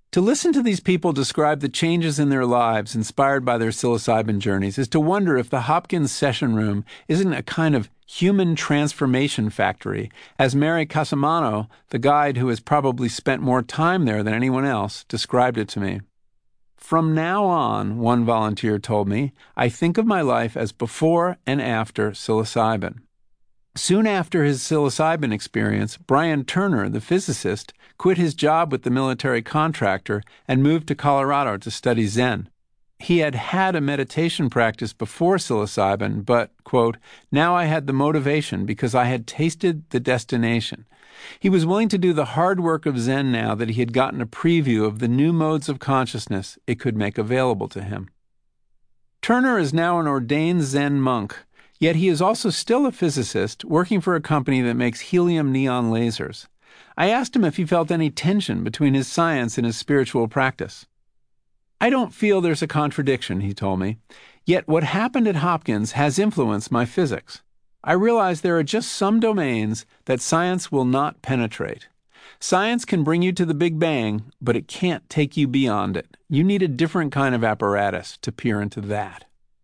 To listen to these people describe the changes in their lives inspired by their psilocybin journeys is to wonder if the Hopkins session room isn't a kind of human transformation factory, as Mary Casamano, the guide who has probably spent more time there than anyone else, described it to me. From now on, one volunteer told me, I think of my life as before and after psilocybin. Soon after his psilocybin experience, Brian Turner, the physicist, quit his job with the military contractor and moved to Colorado to study Zen. He had had a meditation practice before psilocybin, but, quote, now I had the motivation because I had tasted the destination. He was willing to do the hard work of Zen now that he had gotten a preview of the new modes of consciousness it could make available to him. Turner is now an ordained Zen monk, yet he is also still a physicist working for a company that makes helium neon lasers. I asked him if he felt any tension between his science and his spiritual practice. I don't feel there's a contradiction, he told me. Yet what happened at Hopkins has influenced my physics. I realize there are just some domains that science will not penetrate. Science can bring you to the Big Bang, but it can't take you beyond it. You need a different kind of apparatus to peer into that.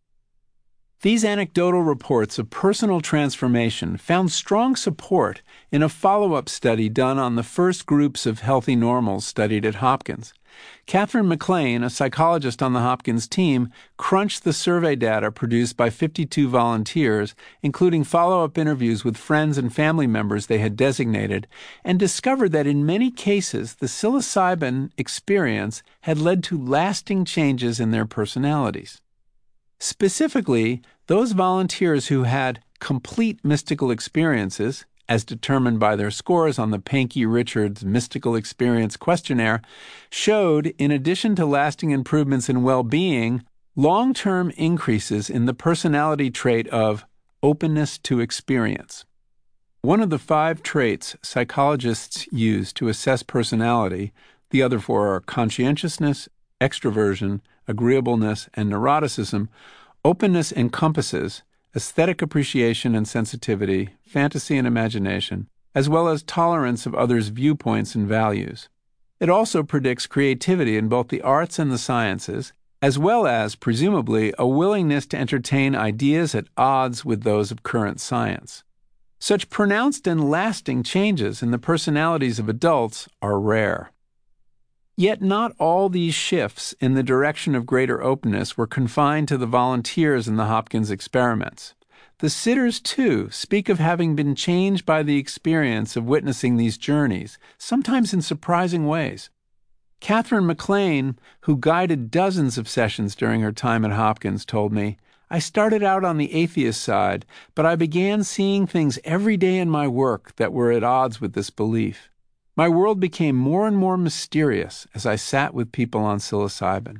These anecdotal reports of personal transformation found strong support in a follow-up study done on the first groups of healthy normals studied at Hopkins. Catherine McLean, a psychologist on the Hopkins team, crunched the survey data produced by 52 volunteers, including follow-up interviews with friends and family members they had designated, and discovered that in many cases the psilocybin experience had led to lasting changes in their personalities. Specifically, those volunteers who had complete mystical experiences, as determined by their scores on the Pankey-Richards Mystical Experience Questionnaire, showed, in addition to lasting improvements in well-being, long-term increases in the personality trait of openness to experience. One of the 5 traits psychologists use to assess personality, the other 4 are conscientiousness, extroversion, agreeableness, and neuroticism. Openness encompasses aesthetic appreciation and sensitivity, fantasy and imagination, as well as tolerance of others' viewpoints and values. It also predicts creativity in both the arts and the sciences, as well as, presumably, a willingness to entertain ideas at odds with those of current science. Such pronounced and lasting changes in the personalities of adults are rare. Yet not all these shifts in the direction of greater openness were confined to the volunteers in the Hopkins experiments. The sitters, too, speak of having been changed by the experience of witnessing these journeys, sometimes in surprising ways. Catherine McLean, who guided dozens of sessions during her time at Hopkins, told me, I started out on the atheist side, but I began seeing things every day in my work that were at odds with this belief. My world became more and more mysterious as I sat with people on psilocybin.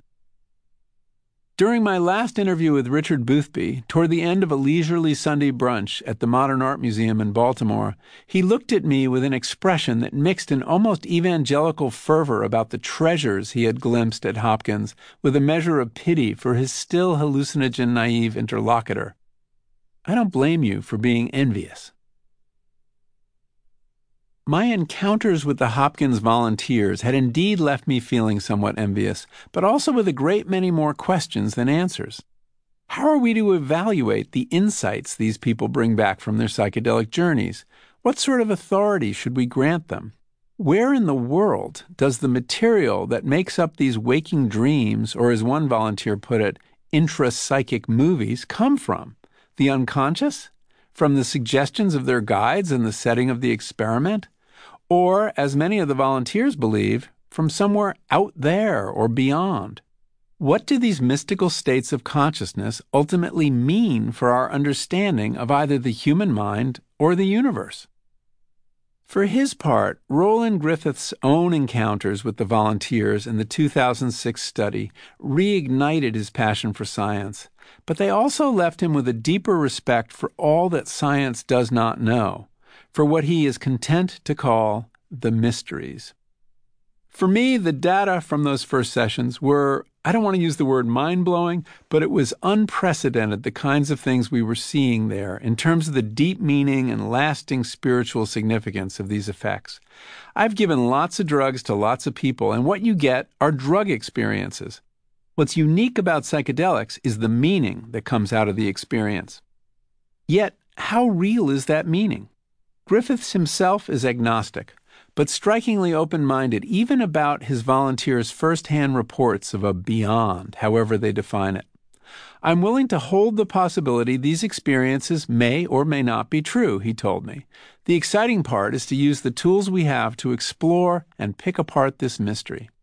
During my last interview with Richard Boothby, toward the end of a leisurely Sunday brunch at the Modern Art Museum in Baltimore, he looked at me with an expression that mixed an almost evangelical fervor about the treasures he had glimpsed at Hopkins with a measure of pity for his still hallucinogen-naive interlocutor. I don't blame you for being envious. My encounters with the Hopkins volunteers had indeed left me feeling somewhat envious, but also with a great many more questions than answers. How are we to evaluate the insights these people bring back from their psychedelic journeys? What sort of authority should we grant them? Where in the world does the material that makes up these waking dreams, or as one volunteer put it, intra-psychic movies, come from? The unconscious? From the suggestions of their guides and the setting of the experiment? Or, as many of the volunteers believe, from somewhere out there or beyond? What do these mystical states of consciousness ultimately mean for our understanding of either the human mind or the universe? For his part, Roland Griffith's own encounters with the volunteers in the 2006 study reignited his passion for science, but they also left him with a deeper respect for all that science does not know, for what he is content to call the mysteries. For me, the data from those first sessions were I don't want to use the word mind-blowing, but it was unprecedented, the kinds of things we were seeing there in terms of the deep meaning and lasting spiritual significance of these effects. I've given lots of drugs to lots of people, and what you get are drug experiences. What's unique about psychedelics is the meaning that comes out of the experience. Yet, how real is that meaning? Griffiths himself is agnostic, but strikingly open-minded even about his volunteers' first-hand reports of a beyond, however they define it. I'm willing to hold the possibility these experiences may or may not be true, he told me. The exciting part is to use the tools we have to explore and pick apart this mystery.